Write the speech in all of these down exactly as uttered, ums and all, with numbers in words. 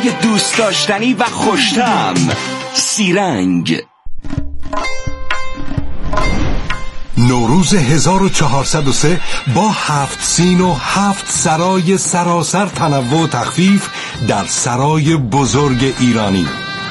های دوست داشتنی و خوش‌طعم. سیرنگ. نوروز هزار و چهارصد و سه با هفت سین و هفت سرای سراسر تنوع و تخفیف در سرای بزرگ ایرانی.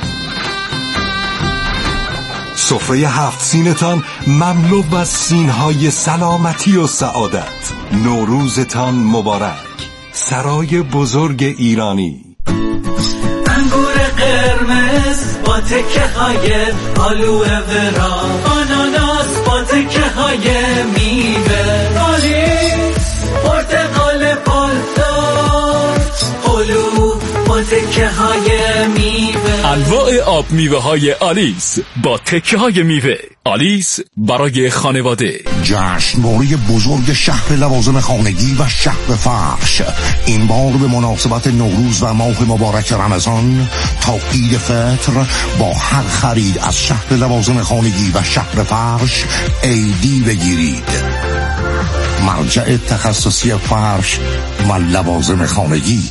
سفره هفت سینتان مملو از سینهای سلامتی و سعادت. نوروزتان مبارک. سرای بزرگ ایرانی. انگور قرمز با تکه های آلوه ورا، آناناس با تکه های میوه، آلیس پرتقال پالدار، هلو با تکه های میوه. انواع آب میوه های آلیس با تکه های میوه. آلیس برای خانواده. جشنواره بزرگ شهر لوازم خانگی و شهر فرش این بار به مناسبت نوروز و ماه مبارک رمضان تا عید فطر با هر خرید از شهر لوازم خانگی و شهر فرش ایدی بگیرید. مرجع تخصصی فرش و لوازم خانگی.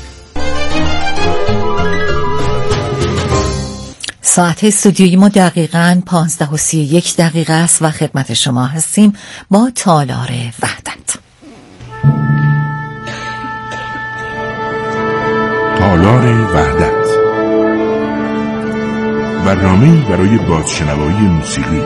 ساعت استودیوی ما دقیقاً پانزده و سی و یک دقیقه است و خدمت شما هستیم با تالار وحدت. تالار وحدت، برنامه‌ای برای بازشنوایی موسیقی.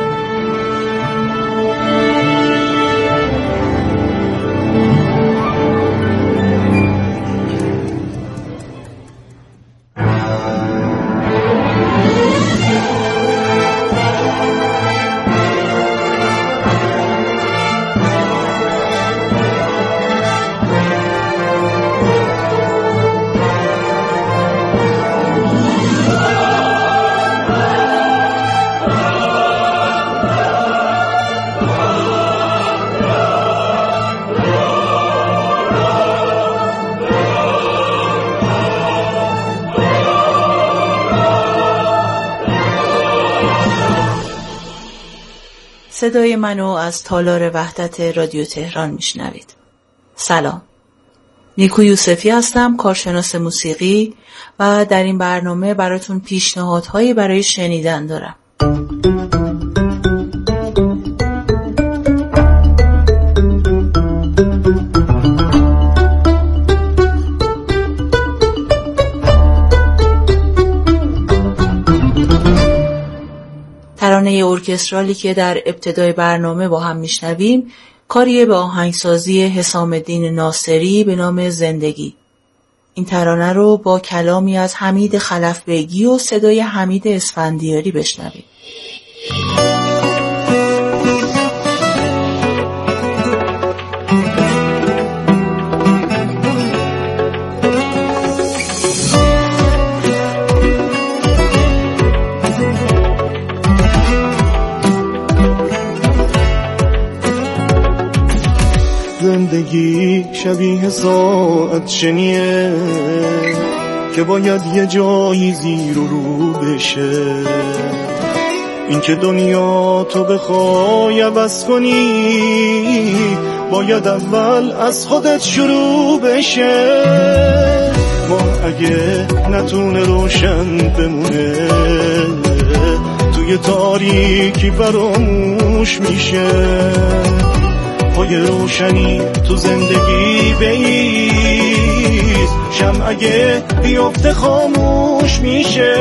صدای منو از تالار وحدت رادیو تهران میشنوید. سلام. نیکو یوسفی هستم، کارشناس موسیقی و در این برنامه براتون پیشنهادهایی برای شنیدن دارم. ترانه ارکسترالی که در ابتدای برنامه با هم میشنویم کاریه به آهنگسازی حسام الدین ناصری به نام زندگی. این ترانه رو با کلامی از حمید خلفبگی و صدای حمید اسفندیاری بشنویم. زندگی شبیه ساعت شنیه که باید یه جایی زیر و رو بشه. این که دنیا تو بخوای عوض کنی باید اول از خودت شروع بشه. ما اگه نتونه روشن بمونه توی تاریکی فراموش میشه. پای روشنی تو زندگی بیست، شمع اگه بیفته خاموش میشه.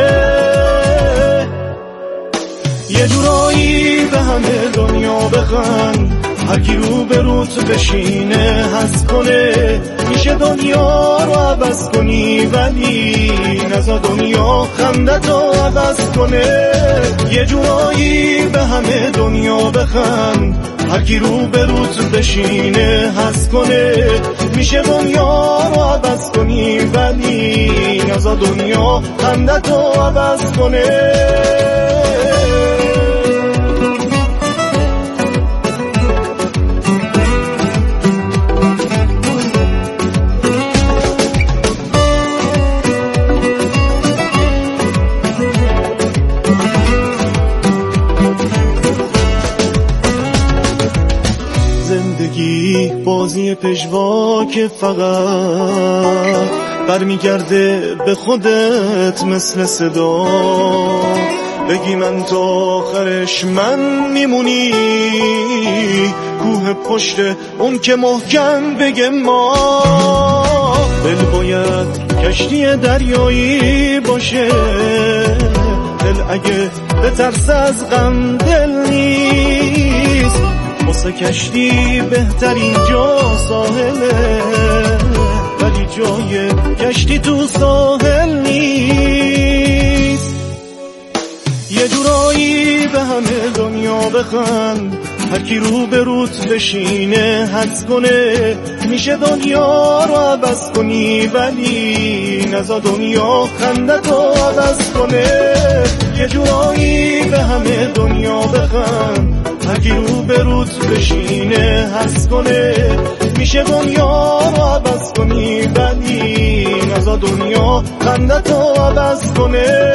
یه جورایی به همه دنیا بخند، هر کی رو به روت بشینه حس کنه. میشه دنیا رو عوض کنی ولی نزا دنیا خندتو عوض کنه. یه جورایی به همه دنیا بخند، هر کی رو به روت بشینه حس کنه. میشه دنیا رو عوض کنی ولی نزا دنیا خندتو عوض کنه. زندگی بازی پژواک فقط برمیگرده به خودت مثل صدا، بگی من تا آخرش من میمونی، کوه پشت اون که محکم بگه ما. دل باید کشتی دریایی باشه، دل اگه به ترس از غم دل نیست، واسه کشتی بهترین جا ساحله، ولی جای کشتی تو ساحل نیست. یه جورایی به همه دنیا بخند، هر کی رو به روت بشینه حدس کنه، میشه دنیا رو عوض کنی، ولی نزا دنیا خندتو عوض کنه. یه جورایی به همه دنیا بخند، هر کی رو به روت بشینه حدس کنه، میشه دنیا رو عوض کنی، ولی نزا دنیا خندتو عوض کنه.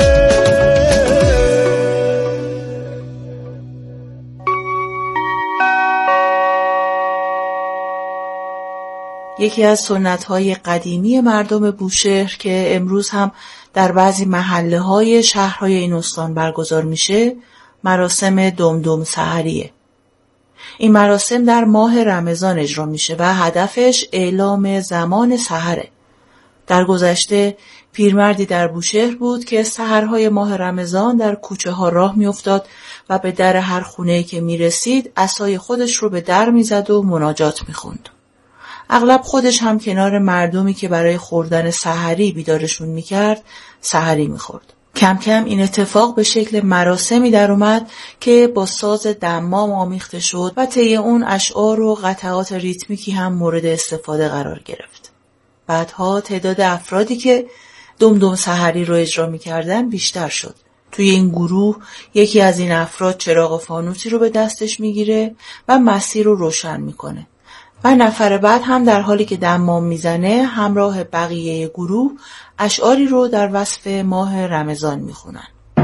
یکی از سنت‌های قدیمی مردم بوشهر که امروز هم در بعضی محله‌های شهرهای این استان برگزار میشه، مراسم دمدم سحریه. این مراسم در ماه رمضان اجرا میشه و هدفش اعلام زمان سحره. در گذشته پیرمردی در بوشهر بود که سحرهای ماه رمضان در کوچه ها راه میافتاد و به در هر خونه‌ای که میرسید عصای خودش رو به در میزد و مناجات میخوند. اغلب خودش هم کنار مردمی که برای خوردن سحری بیدارشون میکرد سحری میخورد. کم کم این اتفاق به شکل مراسمی در اومد که با ساز دمام آمیخته شد و طی اون اشعار و قطعات ریتمیکی هم مورد استفاده قرار گرفت. بعدها تعداد افرادی که دمدم سحری رو اجرا میکردن بیشتر شد. توی این گروه یکی از این افراد چراغ فانوسی رو به دستش میگیره و مسیر رو روشن میکنه. و نفر بعد هم در حالی که دمام میزنه همراه بقیه گروه اشعاری رو در وصف ماه رمضان میخونن.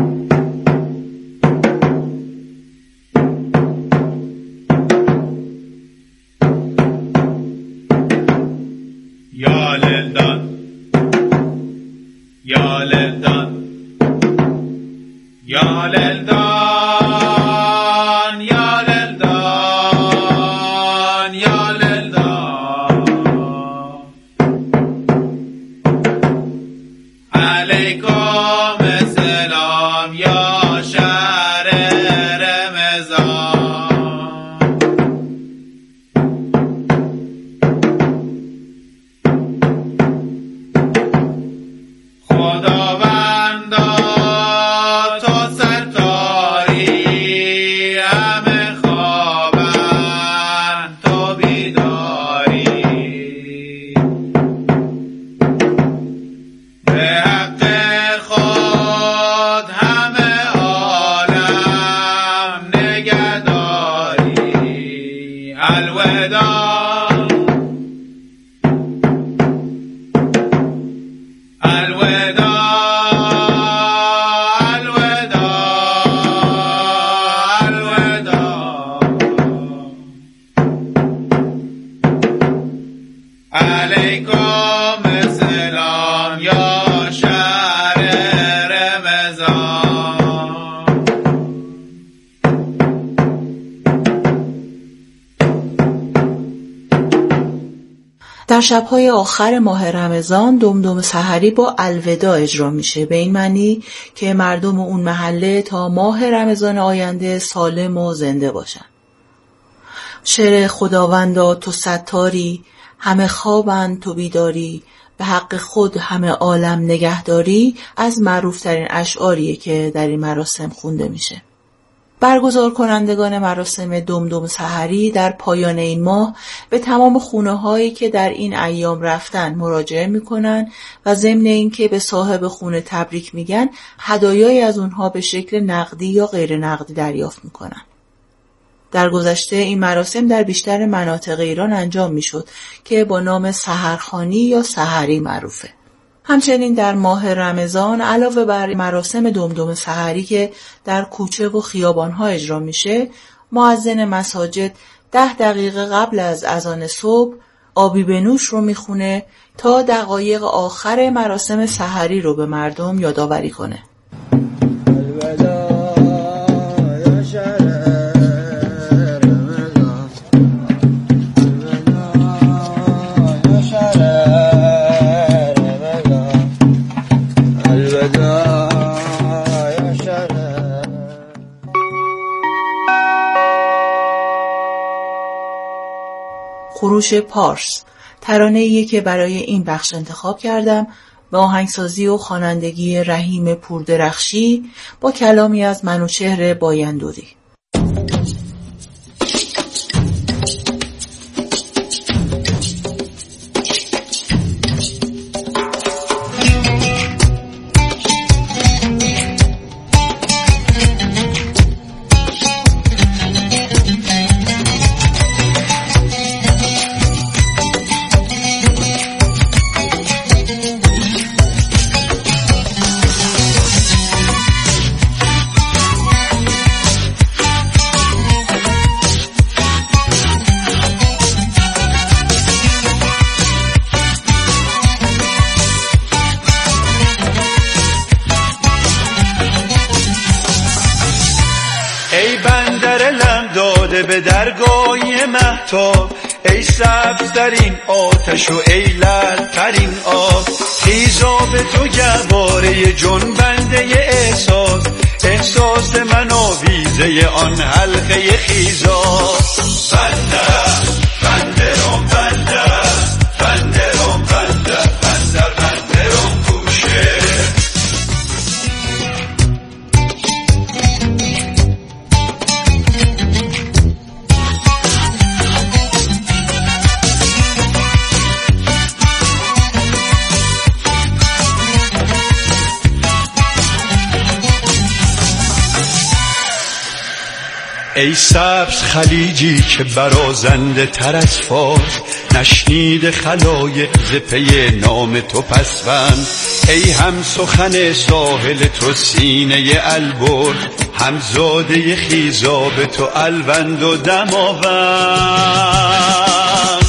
یا للدان یا للدان یا للدان در شب‌های آخر ماه رمضان دمدم سحری با الوداع اجرا میشه، به این معنی که مردم اون محله تا ماه رمضان آینده سالم و زنده باشن. شعر خداوندا تو ستاری، همه خوابند تو بیداری، به حق خود همه عالم نگهداری از معروفترین اشعاریه که در این مراسم خونده میشه. برگزار کنندگان مراسم دمدم سحری در پایان این ماه به تمام خونه‌هایی که در این ایام رفتن مراجعه میکنن و ضمن اینکه به صاحب خونه تبریک میگن، هدایایی از اونها به شکل نقدی یا غیر نقدی دریافت میکنن. در گذشته این مراسم در بیشتر مناطق ایران انجام میشد که با نام سحرخوانی یا سحری معروفه. همچنین در ماه رمضان علاوه بر مراسم دمدم سحری که در کوچه و خیابان‌ها اجرا میشه، مؤذن مساجد ده دقیقه قبل از اذان صبح آبی بنوش رو میخونه تا دقایق آخر مراسم سحری رو به مردم یادآوری کنه. خروش پارس ترانه‌ایه که برای این بخش انتخاب کردم به آهنگسازی و خوانندگی رحیم پوردرخشی با کلامی از منوچهر بایندوری. به درگاه مهتاب ای سبزترین آتش و ای لعلترین آب، خیزا به تو گهواره جنبنده احساس، احساس من آویزه آن حلقه خیزا. بنده بنده روم بنده بنده روم بنده بنده بنده روم گوشه. ای سبز خلیجی که برازنده تر از فارس، نشنید خلایق ز پی نام تو پسوند. ای هم سخن ساحل تو سینه البرز، هم زاده خیزاب تو الوند و دماوند.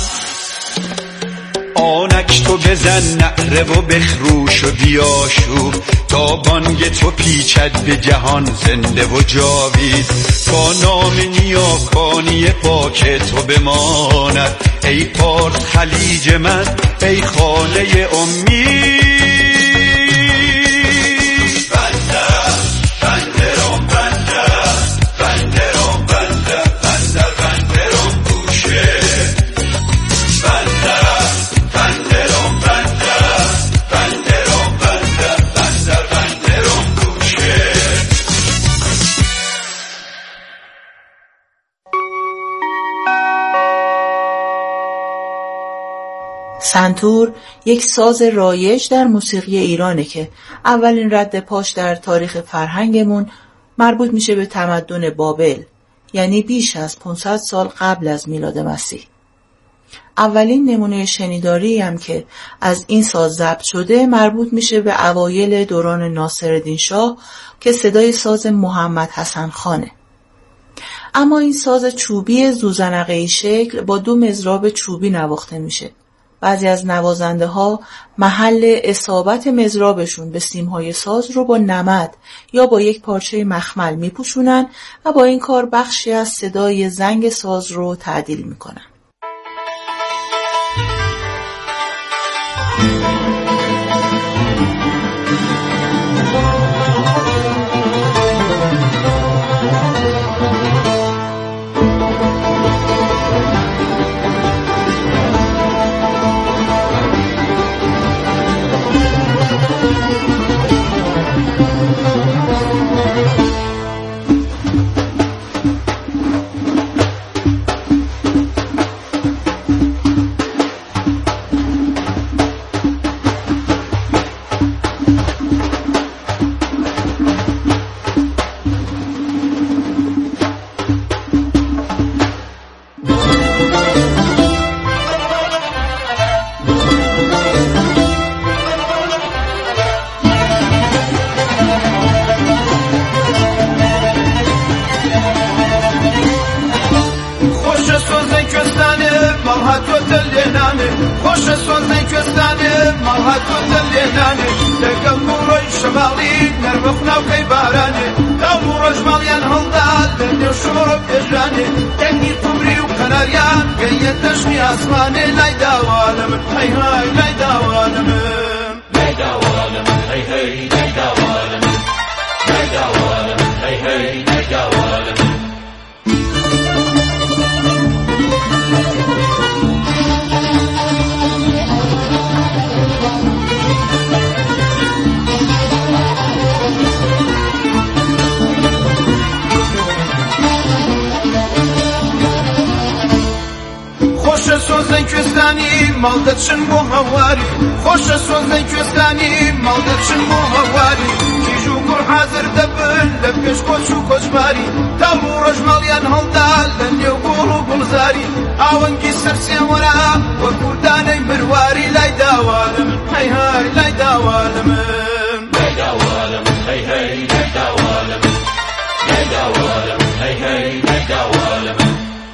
آنک تو بزن نعره و بخروش و بیاشوب، تا بانگ تو پیچد به جهان زنده و جاوید. با نام نیاکانی پاک تو بماند ای پارس خلیج من، ای خانه امید. بنده بنده روم بنده بنده روم بنده بنده بنده روم گوشه. بنده بنده روم بنده بنده روم بنده بنده بنده روم گوشه. سنتور یک ساز رایج در موسیقی ایرانه که اولین رد پاش در تاریخ فرهنگمون مربوط میشه به تمدن بابل، یعنی بیش از پانصد سال قبل از میلاد مسیح. اولین نمونه شنیداری هم که از این ساز ضبط شده مربوط میشه به اوایل دوران ناصرالدین شاه که صدای ساز محمد حسن خانه. اما این ساز چوبی زوزنقه‌ای شکل با دو مضراب چوبی نواخته میشه. بعضی از نوازنده ها محل اصابت مضرابشون به سیمهای ساز رو با نمد یا با یک پارچه مخمل میپوشونن و با این کار بخشی از صدای زنگ ساز رو تعدیل میکنن. سۆزەی کوێستانێ ماڵ هاتوۆتە لێنانێ لەگەڵ ڕۆی شەماڵی نەرمەخ ناوکەی بارانێ تاو ڕۆژ ماڵیان هەڵدا لە نێو شۆڕە پێژانێ دەنگی قومری و قەناریان گەیەتە ژنی ئاسمانێ لای داوا لە من هەی هەی لای داوا لە من لای داوا لە من هەی هەی لای داوا لە من لای داوا لە من هەی هەی لای داوا لە من خۆشە سۆزەی کوێستانی ماڵ دەچن بۆ هەواری خۆشە سۆزەی کوێستانی ماڵ دەچن بۆ هەواری کیژ و کوڕ حازر دەبن لە پێش کۆچ و کۆچباری تام و ڕۆژ ماڵیان هەڵدا لە نێو گوڵ و گوڵزاری ئاوەنگی سەرسێوەرە وەکو دانەی مرواری لای داوا لە من هەی هەی لای داوا لە من لای داوا لە من هەی هەی لای داوا لە من لای داوا لە من هەی هەی لای داوا لە من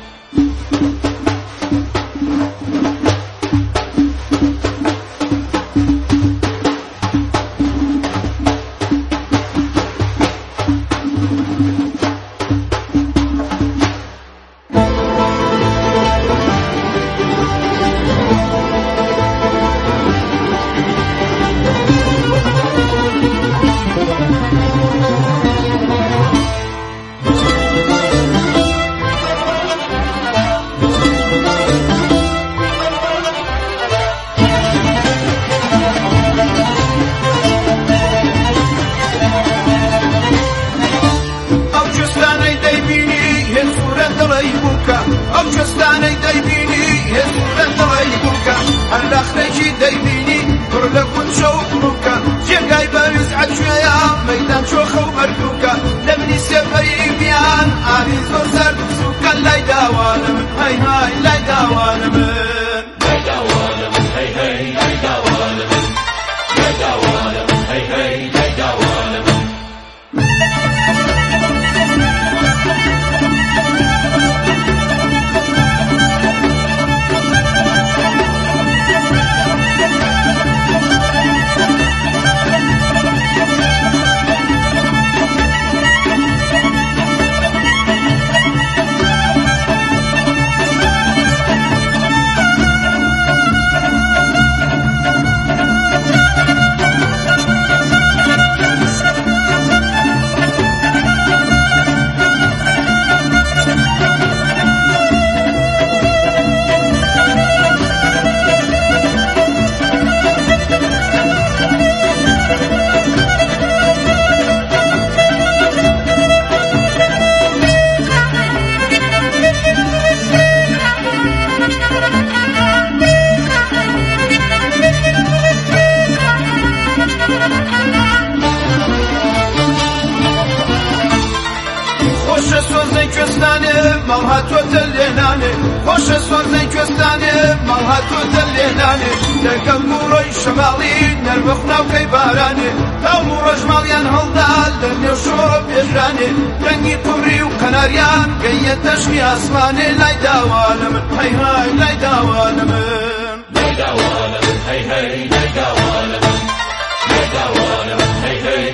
خۆشە سۆزەی کوێستانێ ماڵ هاتوۆتە لێنانێ لەگەڵ ڕۆی شەماڵی نەرمەخ ناوکەی بارانێ تاو و ڕۆژ ماڵیان هەڵدا لە نێو شۆڕە پێژانێ دەنگی قومری و قەناریان گەیەتە ژنی ئاسمانێ لای داوا لە من هەی هەی لای داوا لە من لای داوا لە من هەی هەی لای داوا لە من لای داوا لە من هەی هەی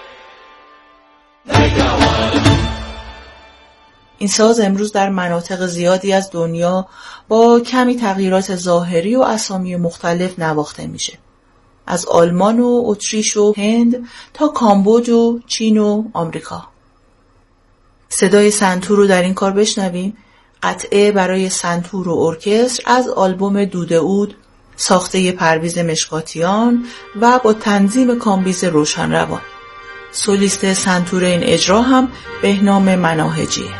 لای داوا لە من. این ساز امروز در مناطق زیادی از دنیا با کمی تغییرات ظاهری و اسامی مختلف نواخته میشه. از آلمان و اتریش و هند تا کامبوج و چین و آمریکا. صدای سنتور رو در این کار بشنویم. قطعه برای سنتور و ارکستر از آلبوم دوده اود ساخته پرویز مشکاتیان و با تنظیم کامبیز روشنروان. سولیست سنتور این اجرا هم بهنام مناهجیه.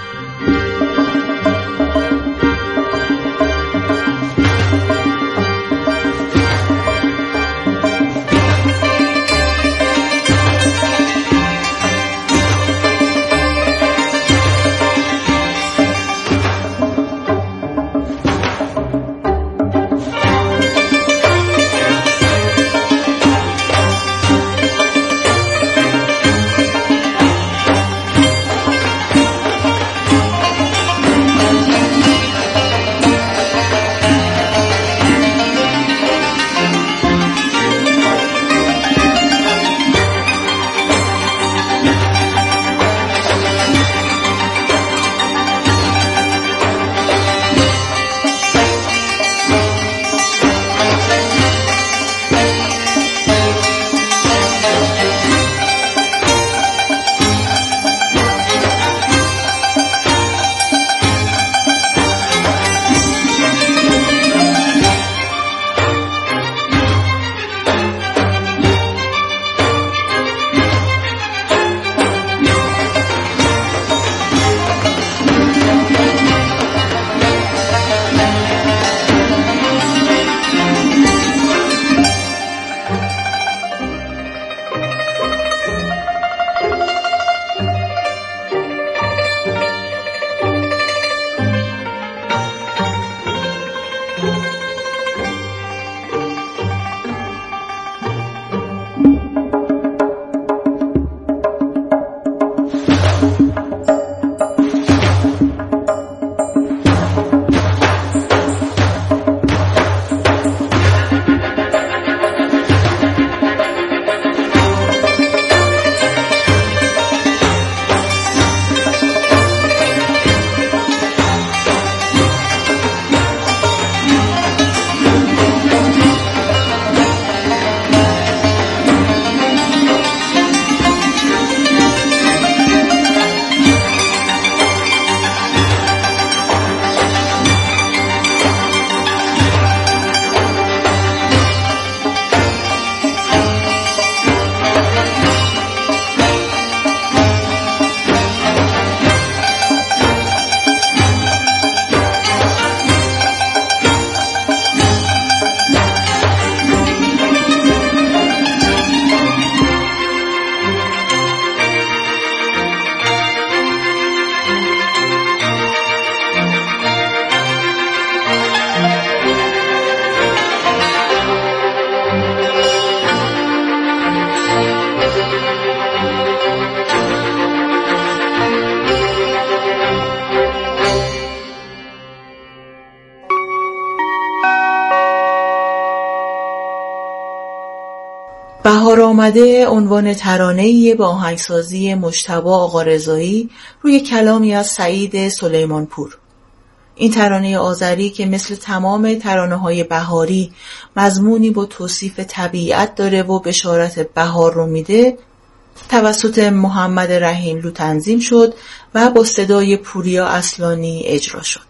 بهار آمده عنوان ترانه‌ای با آهنگسازی مجتبی آقارضایی روی کلامی از سعید سلیمانپور. این ترانه آذری که مثل تمام ترانه‌های بهاری مضمونی با توصیف طبیعت داره و بشارت بهار رو میده، توسط محمد رحیملو تنظیم شد و با صدای پوریا اصلانی اجرا شد.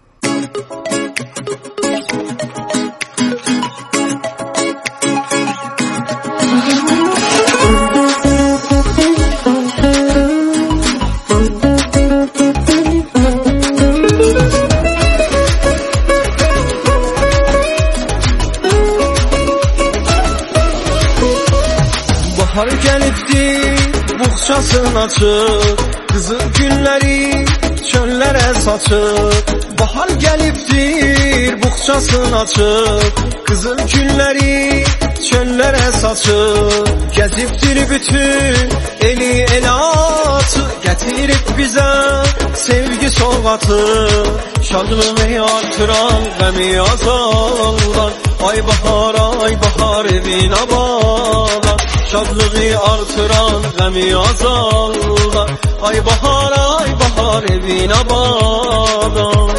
Bahar gəlibdir, buxçasın açır, qızıl gülləri çöllərə saçır. Bahar gəlibdir, buxçasın açır, qızıl gülləri çöllərə saçır. Gəzibdir bütün eli elatı, gətirib bizə sevgi sovqatı. Şadlığı artıran, qəmi azaldan, ay bahar, ay bahar evin abadan. Şadlığı artıran, qəmi azaldan, ay bahar, ay bahar evin abadan.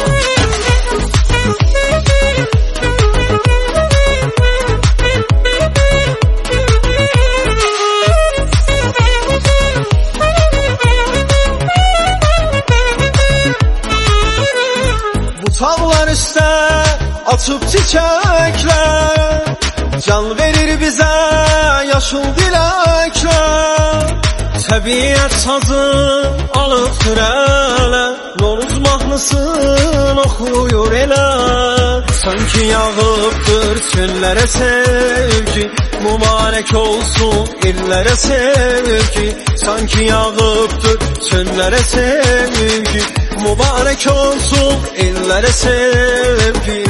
Tağlar üstə açıb çiçəklər, can verir bizə yaşıl diləklər. Təbiət sazı alıb türələ, Noruz mahnısın oxuyur elə. Sanki yağıbdır çöllərə sevgi, mübarək olsun illərə sevgi. Sanki yağıbdır çöllərə sevgi, mübarək olsun illərə sevgi.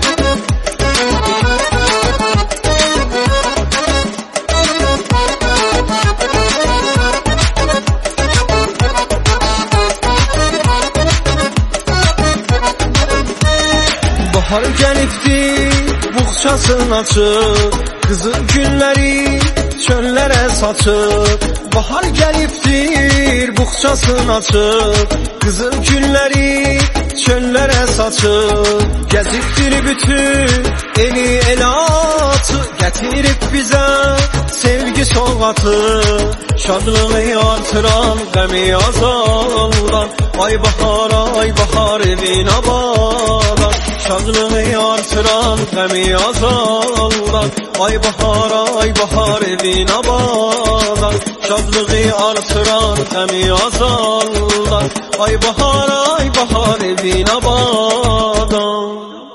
Bahar gəlibdir, buxçasın açır, qızıl gülləri çöllərə saçır. Bahar gəlibdir, buxçasın açır, qızıl gülləri çöllərə saçır. Gəzibdir bütün eli elatı, gətirib bizə sevgi sovqatı. Şadlığı artıran, qəmi azaldan, ay bahar, ay bahar evin abadan. Şadlığı artıran, qəmi azaldan, ay bahar, ay bahar evin abadan. Şadlığı artıran, qəmi azaldan, ay bahar, ay bahar evin abadan.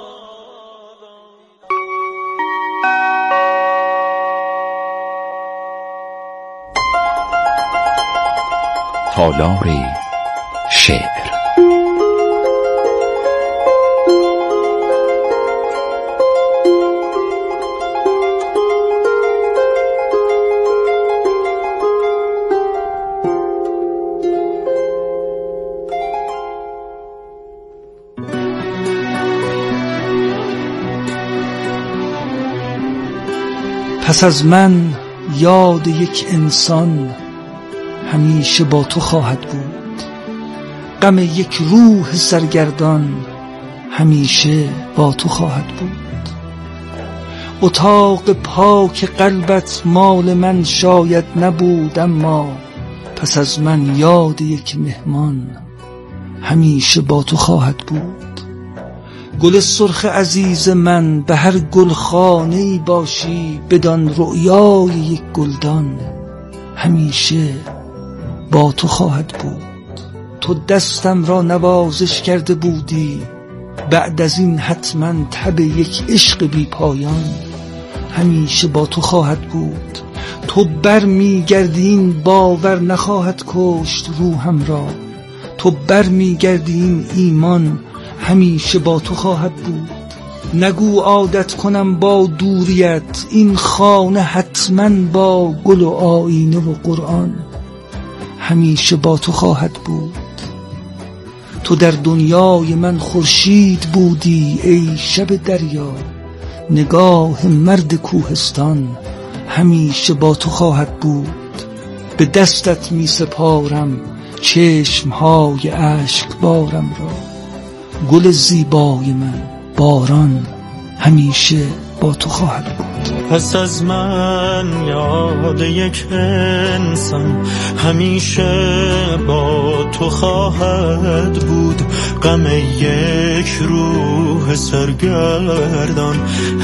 تالار شعر. پس از من یاد یک انسان همیشه با تو خواهد بود. غم یک روح سرگردان همیشه با تو خواهد بود. اتاق پاک قلبت مال من شاید نبود، اما پس از من یاد یک مهمان همیشه با تو خواهد بود. گل سرخ عزیز من به هر گلخانه‌ای باشی، بدان رؤیای یک گلدان همیشه با تو خواهد بود. تو دستم را نوازش کرده بودی، بعد از این حتما تب یک عشق بی پایان همیشه با تو خواهد بود. تو بر می گردی این باور نخواهد کشت روحم را، تو بر می گردی این ایمان همیشه با تو خواهد بود. نگو عادت کنم با دوریت، این خانه حتما با گل و آینه و قرآن همیشه با تو خواهد بود. تو در دنیای من خورشید بودی ای شب دریا، نگاه مرد کوهستان همیشه با تو خواهد بود. به دستت می سپارم چشمهای اشک بارم را، گل زیبای من باران همیشه با تو خواهد بود. پس از من یاد یک انسان همیشه با تو خواهد بود. غم یک روح سرگردان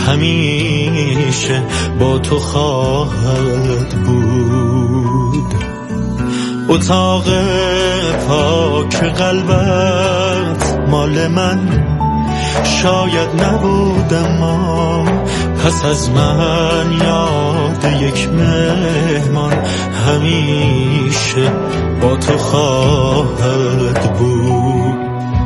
همیشه با تو خواهد بود. اتاق پاک قلبت مال من شاید نبود، اما پس از من یاد یک مهمان همیشه با تو خواهد بود.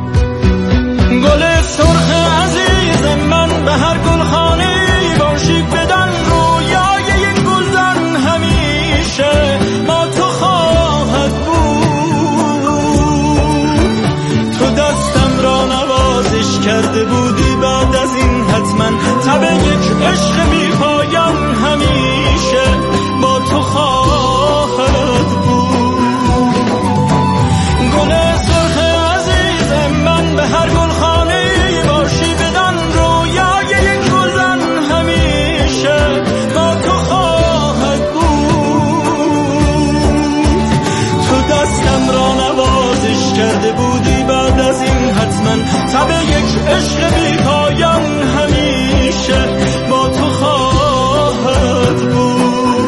گل سرخ عزیز من به هر گلخانه باشی، بدان رویای یک گلزن همیشه با تو خواهد بود. تو دستم را نوازش کرده بودی، بعد از این حتما تب یک عشق بی پایان همیشه با تو خواهد بود. گل سرخ عزیز من به هر گلخانه باشی، بدان رویای یک گلزن همیشه با تو خواهد بود. تو دستم را نوازش کرده بودی، بعد از این حتما تب یک عشق بی پایان همیشه با تو خواهد بود.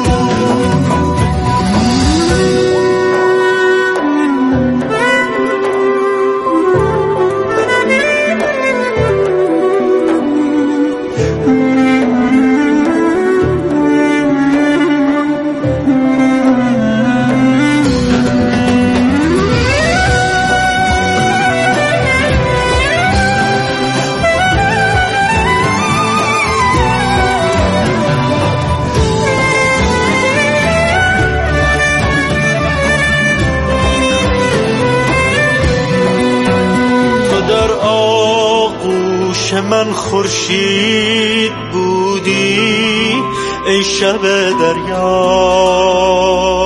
من خورشید بودی ای شب دریا،